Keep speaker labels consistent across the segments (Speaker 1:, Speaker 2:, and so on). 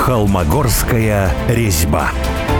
Speaker 1: Холмогорская резьба.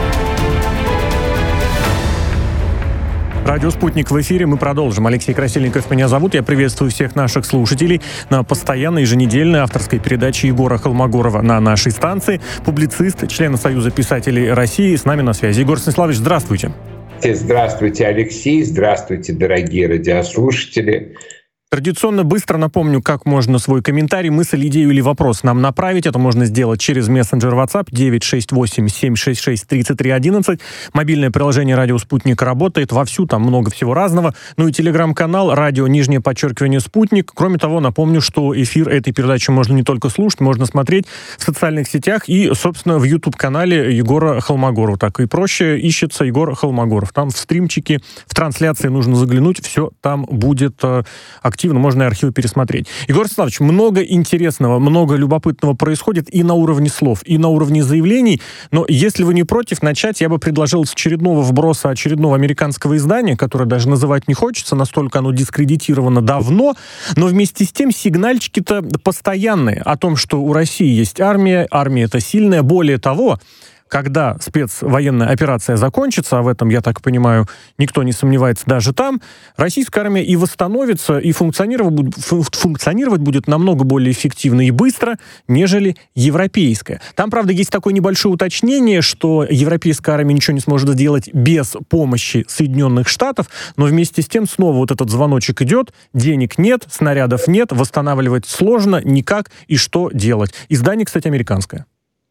Speaker 2: Радио «Спутник» в эфире. Мы продолжим. Алексей Красильников меня зовут. Я приветствую всех наших слушателей на постоянной еженедельной авторской передаче Егора Холмогорова на нашей станции. Публицист, член Союза писателей России. С нами на связи. Егор Станиславович, здравствуйте.
Speaker 3: Здравствуйте, Алексей. Здравствуйте, дорогие радиослушатели.
Speaker 2: Традиционно быстро напомню, как можно свой комментарий, мысль, идею или вопрос нам направить. Это можно сделать через мессенджер WhatsApp 968-766-3311. Мобильное приложение «Радио Спутник» работает вовсю, там много всего разного. Ну и телеграм-канал «Радио _Спутник». Кроме того, напомню, что эфир этой передачи можно не только слушать, можно смотреть в социальных сетях и, собственно, в YouTube-канале Егора Холмогорова. Так и проще ищется Егор Холмогоров. Там в стримчике, в трансляции нужно заглянуть, все там будет активно, можно и архивы пересмотреть. Егор Станиславович, много интересного, много любопытного происходит и на уровне слов, и на уровне заявлений, но если вы не против, начать я бы предложил с очередного вброса очередного американского издания, которое даже называть не хочется, настолько оно дискредитировано давно, но вместе с тем сигнальчики-то постоянные о том, что у России есть армия, армия это сильная, более того, когда спецвоенная операция закончится, а в этом, я так понимаю, никто не сомневается даже там, российская армия и восстановится, и функционировать будет намного более эффективно и быстро, нежели европейская. Там, правда, есть такое небольшое уточнение, что европейская армия ничего не сможет сделать без помощи Соединенных Штатов, но вместе с тем снова вот этот звоночек идет, денег нет, снарядов нет, восстанавливать сложно, никак, и что делать? Издание, кстати, американское.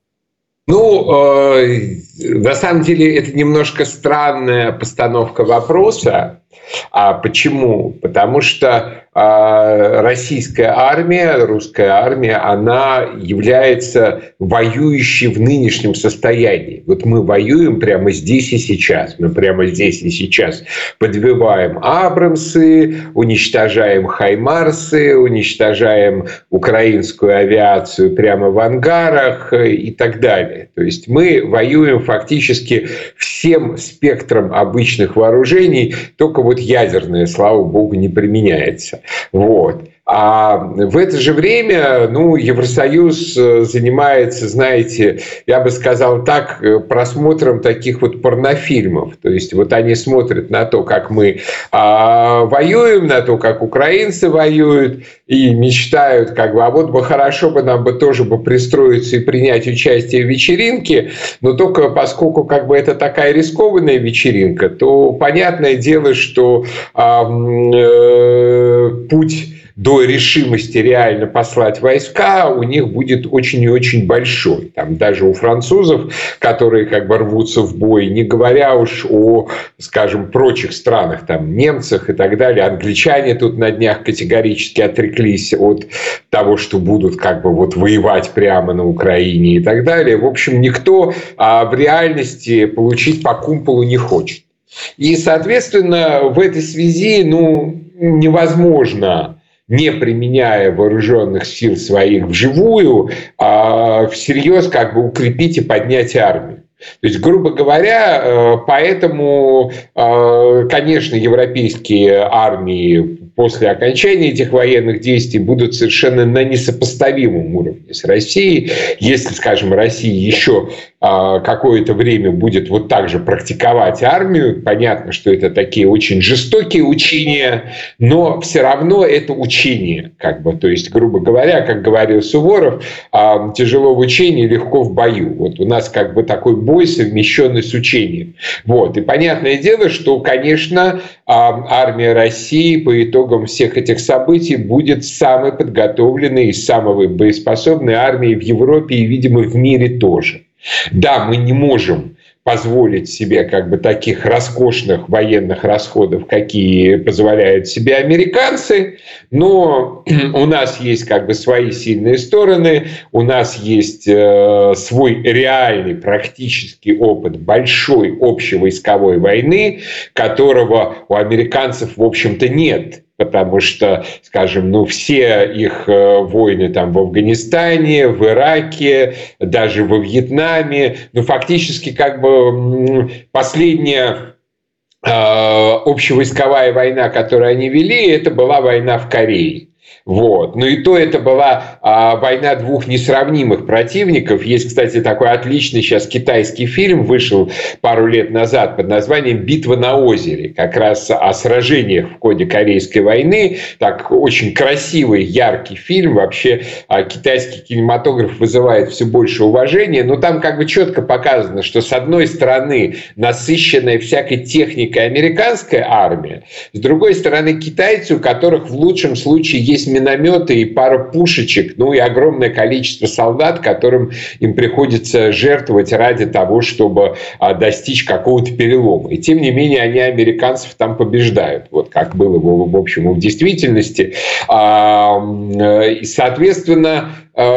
Speaker 3: На самом деле, это немножко странная постановка вопроса. А почему? Потому что российская армия, русская армия, она является воюющей в нынешнем состоянии. Вот мы воюем прямо здесь и сейчас. Мы прямо здесь и сейчас подбиваем Абрамсы, уничтожаем Хаймарсы, уничтожаем украинскую авиацию прямо в ангарах и так далее. То есть мы воюем фактически всем спектром обычных вооружений, только вот ядерное, слава богу, не применяется. Вот. А в это же время, Евросоюз занимается, знаете, я бы сказал так, просмотром таких вот порнофильмов. То есть вот они смотрят на то, как мы воюем, на то, как украинцы воюют, и мечтают, а вот бы хорошо бы нам бы тоже бы пристроиться и принять участие в вечеринке, но только поскольку это такая рискованная вечеринка, то понятное дело, что путь до решимости реально послать войска у них будет очень и очень большой. Там даже у французов, которые рвутся в бой, не говоря уж о, скажем, прочих странах, там, немцах и так далее. Англичане тут на днях категорически отреклись от того, что будут воевать прямо на Украине и так далее. В общем, никто в реальности получить по кумполу не хочет. И, соответственно, в этой связи, невозможно, не применяя вооруженных сил своих вживую, всерьез укрепить и поднять армию. То есть, грубо говоря, поэтому, конечно, европейские армии после окончания этих военных действий будут совершенно на несопоставимом уровне с Россией. Если, скажем, Россия еще какое-то время будет вот так же практиковать армию, понятно, что это такие очень жестокие учения, но все равно это учение. То есть, грубо говоря, как говорил Суворов, тяжело в учении, легко в бою. Вот у нас такой бой, совмещенный с учением. Вот. И понятное дело, что, конечно, армия России по итогам всех этих событий будет самой подготовленной и самой боеспособной армией в Европе и, видимо, в мире тоже. Да, мы не можем позволить себе таких роскошных военных расходов, какие позволяют себе американцы, но у нас есть свои сильные стороны, у нас есть свой реальный практический опыт большой общевойсковой войны, которого у американцев, в общем-то, нет. Потому что, скажем, все их войны там в Афганистане, в Ираке, даже во Вьетнаме, фактически последняя общевойсковая война, которую они вели, это была война в Корее. Вот. Но и то это была война двух несравнимых противников. Есть, кстати, такой отличный сейчас китайский фильм, вышел пару лет назад под названием «Битва на озере». Как раз о сражениях в ходе Корейской войны. Так, очень красивый, яркий фильм. Вообще китайский кинематограф вызывает все больше уважения. Но там как бы четко показано, что с одной стороны насыщенная всякой техникой американская армия, с другой стороны китайцы, у которых в лучшем случае есть минометы и пара пушечек, ну и огромное количество солдат, которым им приходится жертвовать ради того, чтобы достичь какого-то перелома. И тем не менее они американцев там побеждают, вот как было в общем в действительности. И, соответственно,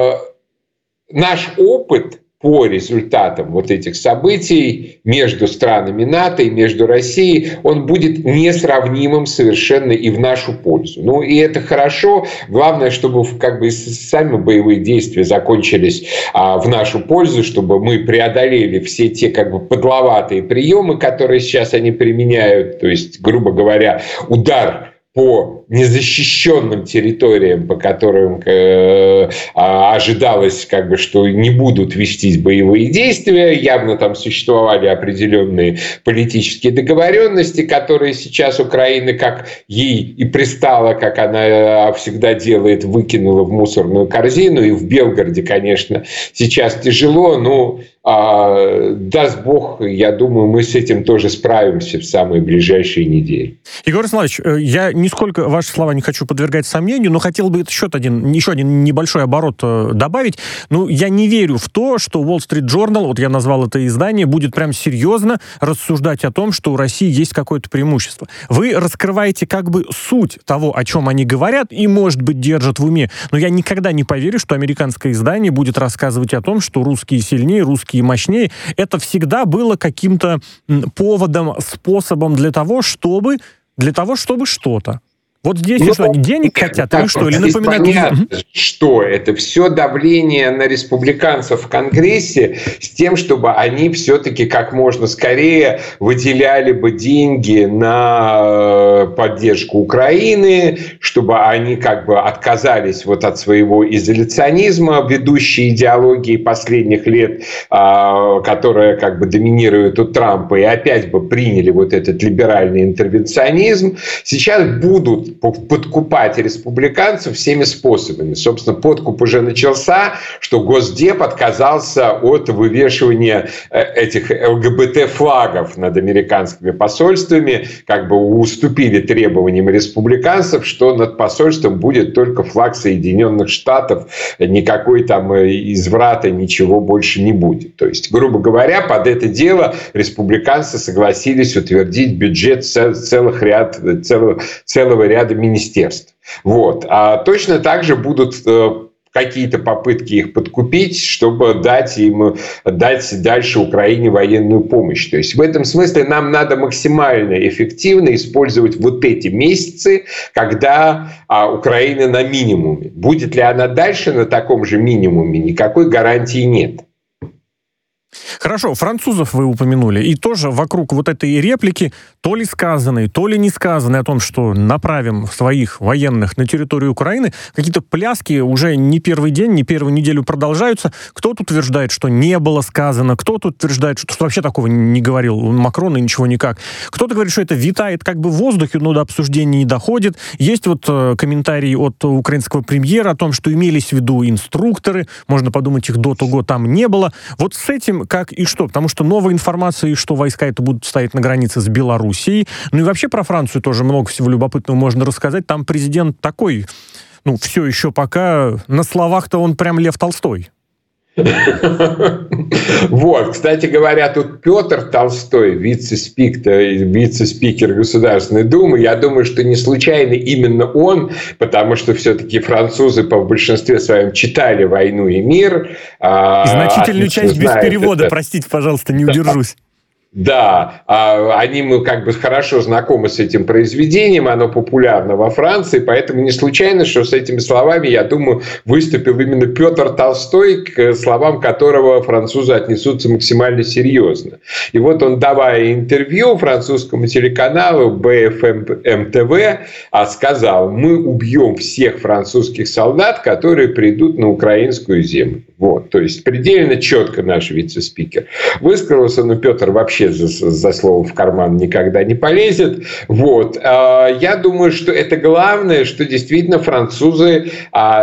Speaker 3: наш опыт по результатам вот этих событий между странами НАТО и между Россией, он будет несравнимым совершенно и в нашу пользу. Ну и это хорошо. Главное, чтобы как бы сами боевые действия закончились в нашу пользу, чтобы мы преодолели все те как бы подловатые приемы, которые сейчас они применяют. То есть, грубо говоря, удар по незащищенным территориям, по которым ожидалось, как бы, что не будут вестись боевые действия. Явно там существовали определенные политические договоренности, которые сейчас Украина, как ей и пристало, как она всегда делает, выкинула в мусорную корзину. И в Белгороде, конечно, сейчас тяжело, но даст Бог, я думаю, мы с этим тоже справимся в самые ближайшие недели.
Speaker 2: Егор Славович, я нисколько ваши слова не хочу подвергать сомнению, но хотел бы еще один небольшой оборот добавить. Ну, я не верю в то, что Wall Street Journal, вот я назвал это издание, будет прям серьезно рассуждать о том, что у России есть какое-то преимущество. Вы раскрываете как бы суть того, о чем они говорят, и, может быть, держат в уме. Но я никогда не поверю, что американское издание будет рассказывать о том, что русские сильнее, русские мощнее. Это всегда было каким-то поводом, способом для того, чтобы что-то. Вот здесь что, они денег хотят или что? Или напоминают...
Speaker 3: Понятно, что это все давление на республиканцев в Конгрессе с тем, чтобы они все-таки как можно скорее выделяли бы деньги на поддержку Украины, чтобы они как бы отказались вот от своего изоляционизма, ведущей идеологии последних лет, которая как бы доминирует у Трампа, и опять бы приняли вот этот либеральный интервенционизм. Сейчас будут подкупать республиканцев всеми способами. Собственно, подкуп уже начался, что Госдеп отказался от вывешивания этих ЛГБТ-флагов над американскими посольствами, как бы уступили требованиям республиканцев, что над посольством будет только флаг Соединенных Штатов, никакой там изврата, ничего больше не будет. То есть, грубо говоря, под это дело республиканцы согласились утвердить бюджет целого ряда министерств. Вот. А точно так же будут какие-то попытки их подкупить, чтобы дать дальше Украине военную помощь. То есть в этом смысле нам надо максимально эффективно использовать вот эти месяцы, когда Украина на минимуме. Будет ли она дальше на таком же минимуме, никакой гарантии нет.
Speaker 2: Хорошо, французов вы упомянули. И тоже вокруг вот этой реплики, то ли сказанной, то ли не сказанной о том, что направим своих военных на территорию Украины, какие-то пляски уже не первый день, не первую неделю продолжаются. Кто-то утверждает, что не было сказано, кто-то утверждает, что вообще такого не говорил Макрон и ничего никак. Кто-то говорит, что это витает как бы в воздухе, но до обсуждения не доходит. Есть вот комментарии от украинского премьера о том, что имелись в виду инструкторы, можно подумать, их до того там не было. Вот с этим как и что? Потому что новая информация, что войска это будут стоять на границе с Белоруссией. Ну и вообще про Францию тоже много всего любопытного можно рассказать. Там президент такой, ну, все еще пока на словах-то он прям Лев Толстой.
Speaker 3: Вот, кстати говоря, тут Петр Толстой, вице-спикер Государственной Думы, я думаю, что не случайно именно он, потому что все-таки французы в большинстве своем читали «Войну и мир».
Speaker 2: И значительную часть без перевода, простите, пожалуйста, не удержусь.
Speaker 3: Да, мы как бы хорошо знакомы с этим произведением, оно популярно во Франции, поэтому не случайно, что с этими словами, я думаю, выступил именно Петр Толстой, к словам которого французы отнесутся максимально серьезно. И вот он, давая интервью французскому телеканалу BFM TV, сказал: мы убьем всех французских солдат, которые придут на украинскую землю. Вот, то есть предельно четко наш вице-спикер высказался, но Петр вообще за слово в карман никогда не полезет. Вот. Я думаю, что это главное, что действительно французы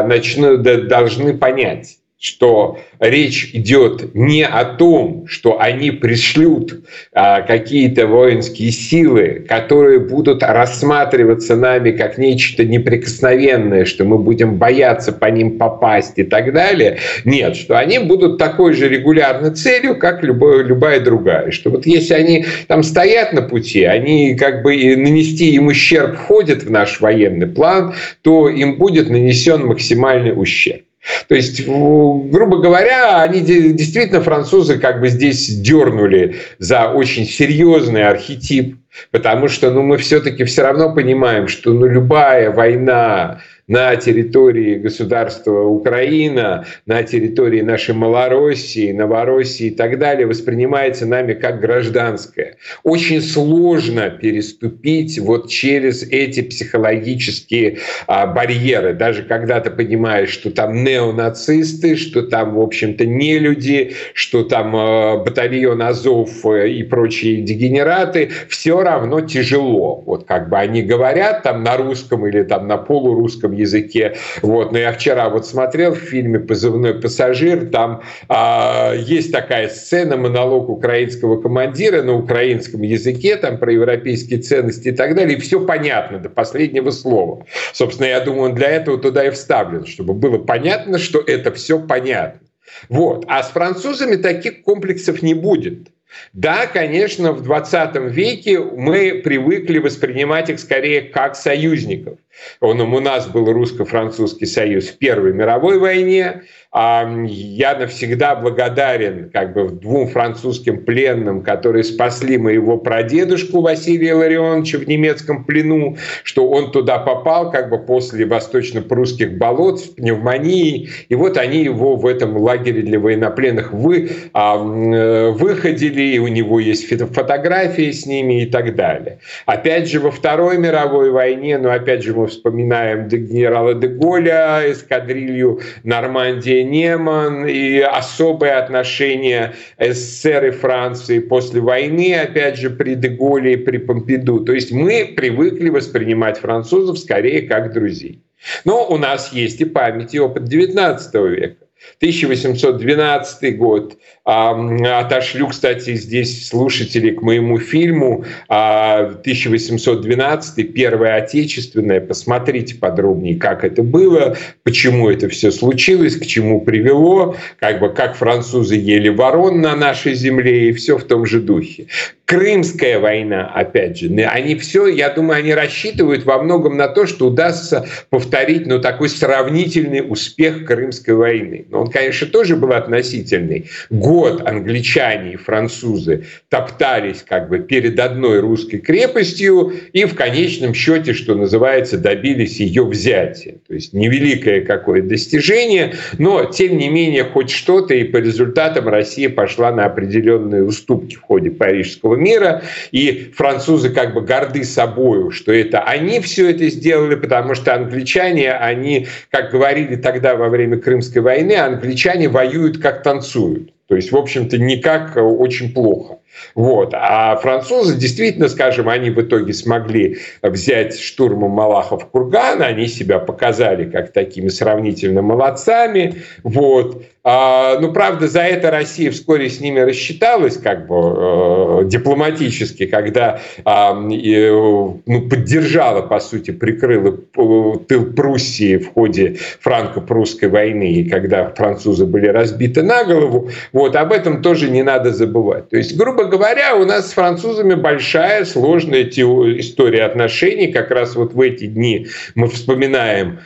Speaker 3: должны понять, что речь идет не о том, что они пришлют какие-то воинские силы, которые будут рассматриваться нами как нечто неприкосновенное, что мы будем бояться по ним попасть и так далее. Нет, что они будут такой же регулярной целью, как любая другая. Что вот если они там стоят на пути, они как бы нанести им ущерб входит в наш военный план, то им будет нанесен максимальный ущерб. То есть, грубо говоря, они действительно, французы, как бы здесь дернули за очень серьезный архетип, потому что мы все-таки все равно понимаем, что любая война на территории государства Украина, на территории нашей Малороссии, Новороссии и так далее воспринимается нами как гражданская. Очень сложно переступить вот через эти психологические барьеры. Даже когда ты понимаешь, что там неонацисты, что там, в общем-то, нелюди, что там батальон Азов и прочие дегенераты, все равно тяжело. Вот как бы они говорят там на русском или там на полурусском языке. Вот. Но я вчера вот смотрел в фильме «Позывной пассажир», там есть такая сцена, монолог украинского командира на украинском языке, там про европейские ценности и так далее, и все понятно до последнего слова. Собственно, я думаю, он для этого туда и вставлен, чтобы было понятно, что это все понятно. Вот. А с французами таких комплексов не будет. Да, конечно, в 20 веке мы привыкли воспринимать их скорее как союзников. У нас был русско-французский союз в Первой мировой войне. Я навсегда благодарен как бы двум французским пленным, которые спасли моего прадедушку Василия Илларионовича в немецком плену, что он туда попал как бы после восточно-прусских болот с пневмонией. И вот они его в этом лагере для военнопленных выходили, и у него есть фотографии с ними и так далее. Опять же, во Второй мировой войне, опять же, мы вспоминаем генерала де Голля, эскадрилью Нормандия-Неман и особое отношение СССР и Франции после войны, опять же, при де Голле и при Помпиду. То есть мы привыкли воспринимать французов скорее как друзей. Но у нас есть и память, и опыт XIX века. 1812 год. Отошлю, кстати, здесь слушателей к моему фильму 1812, Первая Отечественная. Посмотрите подробнее, как это было, почему это все случилось, к чему привело, как французы ели ворон на нашей земле, и все в том же духе. Крымская война, опять же, я думаю, они рассчитывают во многом на то, что удастся повторить, такой сравнительный успех Крымской войны. Но он, конечно, тоже был относительный. Год англичане и французы топтались как бы перед одной русской крепостью и в конечном счете, что называется, добились ее взятия. То есть невеликое какое-то достижение, но тем не менее хоть что-то, и по результатам Россия пошла на определенные уступки в ходе Парижского мира, и французы как бы горды собою, что это они все это сделали, потому что англичане, они, как говорили тогда во время Крымской войны, англичане воюют как танцуют. То есть, в общем-то, никак очень плохо. Вот. А французы действительно, скажем, они в итоге смогли взять штурмом Малахов курган, они себя показали как такими сравнительно молодцами. Вот. Правда, за это Россия вскоре с ними рассчиталась как бы дипломатически, когда поддержала, по сути, прикрыла тыл Пруссии в ходе франко-прусской войны, и когда французы были разбиты на голову. Вот. Об этом тоже не надо забывать. То есть, грубо грубо говоря, у нас с французами большая, сложная история отношений. Как раз вот в эти дни мы вспоминаем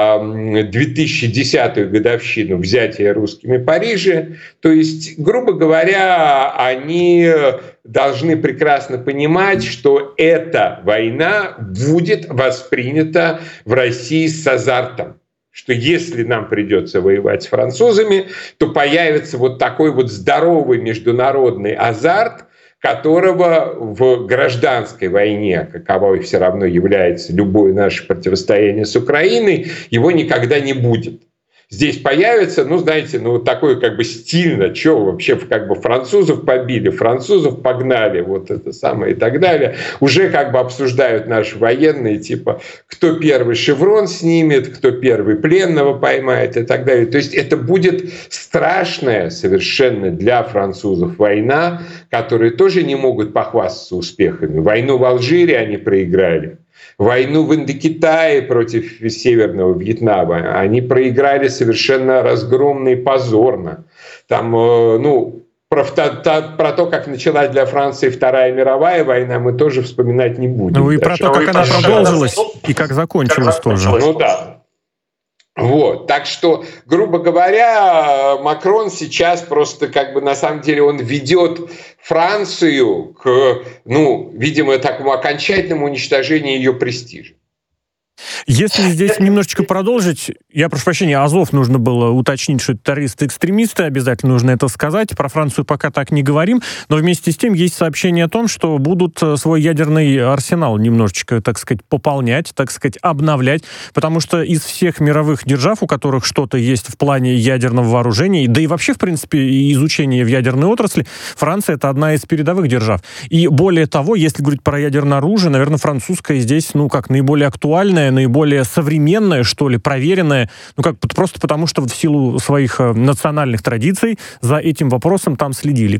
Speaker 3: 2010-ю годовщину взятия русскими Парижа. То есть, грубо говоря, они должны прекрасно понимать, что эта война будет воспринята в России с азартом. Что если нам придется воевать с французами, то появится вот такой вот здоровый международный азарт, которого в гражданской войне, каковой все равно является любое наше противостояние с Украиной, его никогда не будет. Здесь появится, знаете, вот такой как бы стильно, что вообще как бы французов побили, французов погнали, вот это самое и так далее. Уже как бы обсуждают наши военные, типа, кто первый шеврон снимет, кто первый пленного поймает и так далее. То есть это будет страшная совершенно для французов война, которые тоже не могут похвастаться успехами. Войну в Алжире они проиграли. Войну в Индокитае против Северного Вьетнама они проиграли совершенно разгромно и позорно. Там, про то, как началась для Франции Вторая мировая война, мы тоже вспоминать не будем.
Speaker 2: Ну и про то, как она продолжилась и как закончилась тоже.
Speaker 3: Да. Вот, так что, грубо говоря, Макрон сейчас просто как бы на самом деле он ведет Францию к, видимо, такому окончательному уничтожению ее престижа.
Speaker 2: Если здесь немножечко продолжить, я прошу прощения, Азов нужно было уточнить, что это террористы-экстремисты, обязательно нужно это сказать. Про Францию пока так не говорим, но вместе с тем есть сообщение о том, что будут свой ядерный арсенал немножечко, так сказать, пополнять, так сказать, обновлять, потому что из всех мировых держав, у которых что-то есть в плане ядерного вооружения, да и вообще, в принципе, изучения в ядерной отрасли, Франция — это одна из передовых держав. И более того, если говорить про ядерное оружие, наверное, французское здесь, как наиболее актуальное, наиболее современное, что ли, проверенное, просто потому, что в силу своих национальных традиций за этим вопросом там следили. К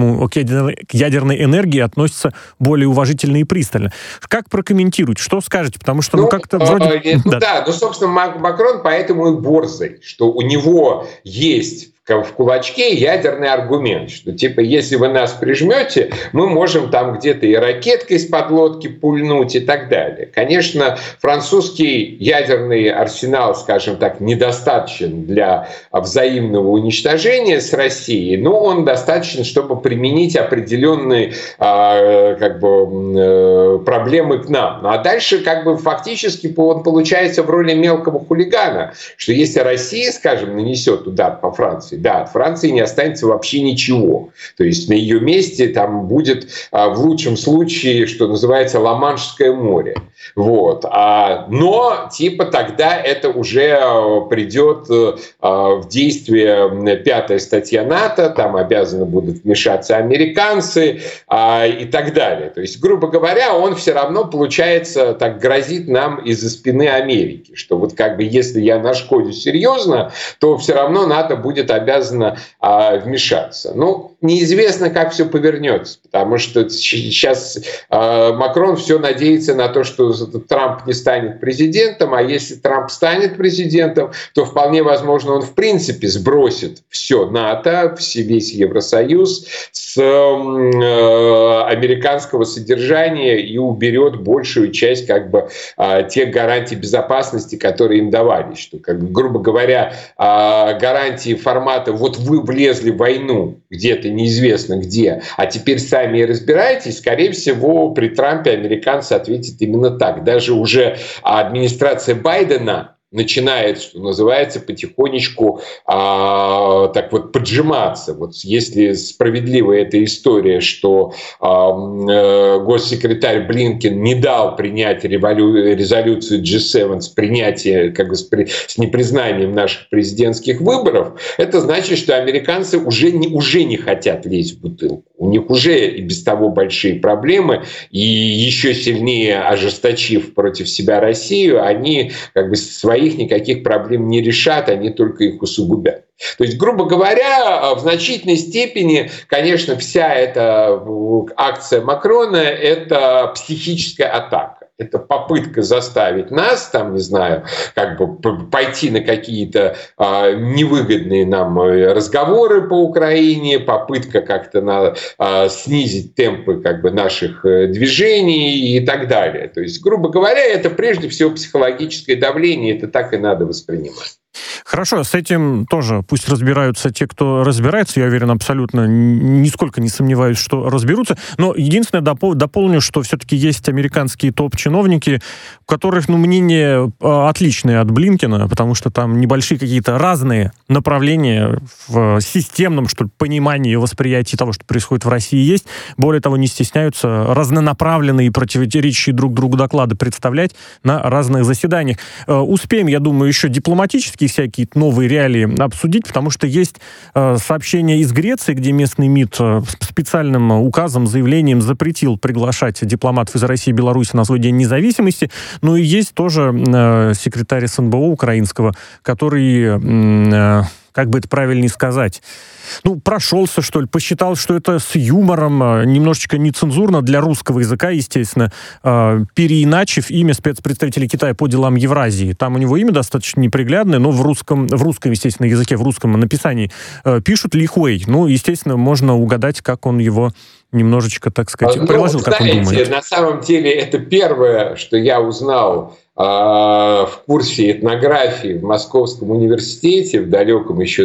Speaker 2: ядерной энергии относятся более уважительно и пристально. Как прокомментируете? Что скажете? Потому что, как-то вроде...
Speaker 3: собственно, Макрон поэтому и борзый, что у него есть в кулачке ядерный аргумент, что типа если вы нас прижмете, мы можем там где-то и ракеткой из-под лодки пульнуть и так далее. Конечно, французский ядерный арсенал, скажем так, недостаточен для взаимного уничтожения с Россией, но он достаточен, чтобы применить определенные проблемы к нам. А дальше фактически он получается в роли мелкого хулигана, что если Россия, скажем, нанесет удар по Франции, да, от Франции не останется вообще ничего. То есть на ее месте там будет в лучшем случае, что называется, Ла-Маншское море. Вот. Но тогда это уже придет в действие 5-я статья НАТО, там обязаны будут вмешаться американцы и так далее. То есть, грубо говоря, он все равно, получается, так грозит нам из-за спины Америки, что если я нашкодю серьезно, то все равно НАТО будет обязано вмешаться. Неизвестно, как все повернется, потому что сейчас Макрон все надеется на то, что Трамп не станет президентом, а если Трамп станет президентом, то вполне возможно он в принципе сбросит все НАТО, весь Евросоюз с американского содержания и уберет большую часть тех гарантий безопасности, которые им давались. Что, грубо говоря, гарантии формата «вот вы влезли в войну где-то неизвестно где, а теперь сами разбирайтесь», скорее всего, при Трампе американцы ответят именно так. Даже уже администрация Байдена начинает, что называется, потихонечку поджиматься. Вот если справедлива эта история, что госсекретарь Блинкен не дал принять резолюцию G7 с принятием, с непризнанием наших президентских выборов, это значит, что американцы уже не хотят лезть в бутылку. У них уже и без того большие проблемы, и еще сильнее ожесточив против себя Россию, они своих никаких проблем не решат, они только их усугубят. То есть, грубо говоря, в значительной степени, конечно, вся эта акция Макрона — это психическая атака. Это попытка заставить нас, там, не знаю, как бы пойти на какие-то невыгодные нам разговоры по Украине, попытка как-то снизить темпы как бы наших движений и так далее. То есть, грубо говоря, это прежде всего психологическое давление, это так и надо воспринимать.
Speaker 2: Хорошо, с этим тоже пусть разбираются те, кто разбирается. Я уверен, абсолютно, нисколько не сомневаюсь, что разберутся. Но единственное, дополню, что все-таки есть американские топ-чиновники, у которых, мнения отличные от Блинкена, потому что там небольшие какие-то разные направления в системном, что ли, понимании и восприятии того, что происходит в России, есть. Более того, не стесняются разнонаправленные и противоречащие друг другу доклады представлять на разных заседаниях. Успеем, я думаю, еще дипломатические всякие новые реалии обсудить, потому что есть сообщение из Греции, где местный МИД специальным указом, заявлением запретил приглашать дипломатов из России и Беларуси на свой День независимости. Ну и есть тоже секретарь СНБО украинского, который, как бы это правильнее сказать, прошелся, что ли, посчитал, что это с юмором, немножечко нецензурно для русского языка, естественно, переиначив имя спецпредставителя Китая по делам Евразии. Там у него имя достаточно неприглядное, но в русском, естественно, языке, в русском написании пишут Ли Хуэй. Естественно, можно угадать, как он его немножечко, так сказать, приложил, как он думает.
Speaker 3: На самом деле, это первое, что я узнал в курсе этнографии в Московском университете в далеком еще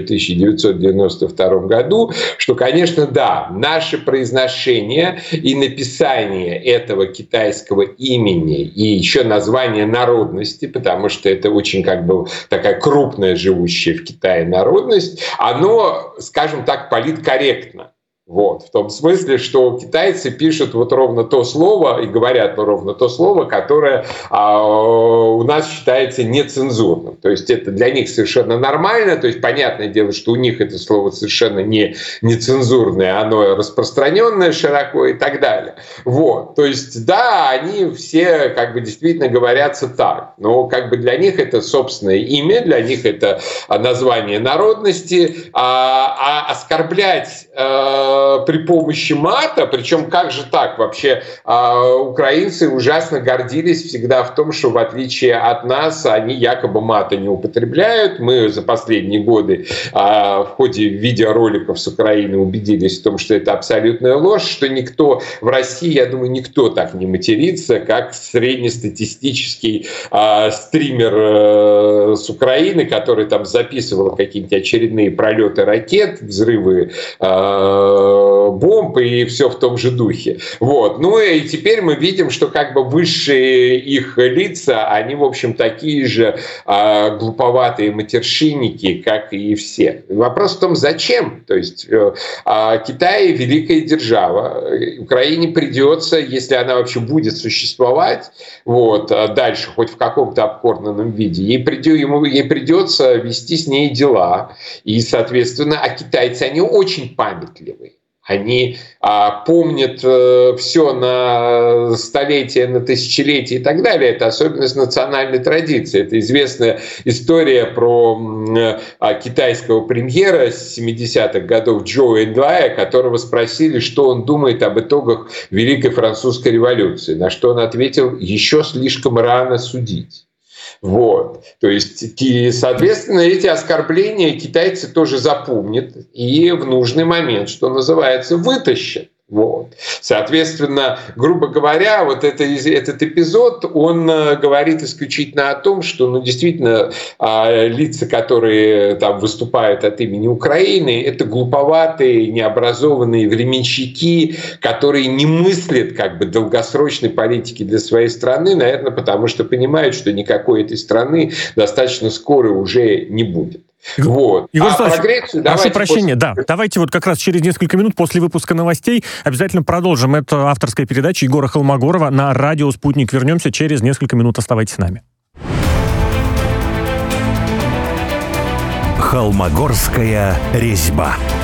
Speaker 3: 1992 году, что, конечно, да, наше произношение и написание этого китайского имени и еще название народности, потому что это очень как бы такая крупная живущая в Китае народность, оно, скажем так, политкорректно. В том смысле, что китайцы пишут ровно то слово и говорят ровно то слово, которое у нас считается нецензурным. То есть это для них совершенно нормально. То есть понятное дело, что у них это слово совершенно не нецензурное, оно распространенное широко и так далее. То есть да, они все как бы действительно говорятся так. Но как бы для них это собственное имя, для них это название народности. А оскорблять при помощи мата, причем как же так вообще, украинцы ужасно гордились всегда в том, что в отличие от нас они якобы мата не употребляют. Мы за последние годы в ходе видеороликов с Украины убедились в том, что это абсолютная ложь, что никто в России, я думаю, никто так не матерится, как среднестатистический стример с Украины, который там записывал какие-нибудь очередные пролеты ракет, взрывы бомб и все в том же духе. И теперь мы видим, что как бы высшие их лица, они, в общем, такие же глуповатые матершинники, как и все. Вопрос в том, зачем? То есть Китай — великая держава. Украине придется, если она вообще будет существовать, дальше, хоть в каком-то обкорнанном виде, ей придется вести с ней дела. И, соответственно, китайцы, они очень памятливые. Они помнят все на столетия, на тысячелетия и так далее. Это особенность национальной традиции. Это известная история про китайского премьера с 70-х годов Чжоу Энлая, которого спросили, что он думает об итогах Великой Французской революции. На что он ответил: еще слишком рано судить. То есть, соответственно, эти оскорбления китайцы тоже запомнят и в нужный момент, что называется, вытащат. Соответственно, грубо говоря, этот эпизод, он говорит исключительно о том, что, действительно, лица, которые там выступают от имени Украины, это глуповатые, необразованные временщики, которые не мыслят как бы долгосрочной политики для своей страны, наверное, потому что понимают, что никакой этой страны достаточно скоро уже не будет.
Speaker 2: Егор Владимирович, прошу прощения, давайте как раз через несколько минут после выпуска новостей обязательно продолжим. Это авторская передача Егора Холмогорова на радио «Спутник». Вернемся через несколько минут. Оставайтесь с нами.
Speaker 1: Холмогорская резьба.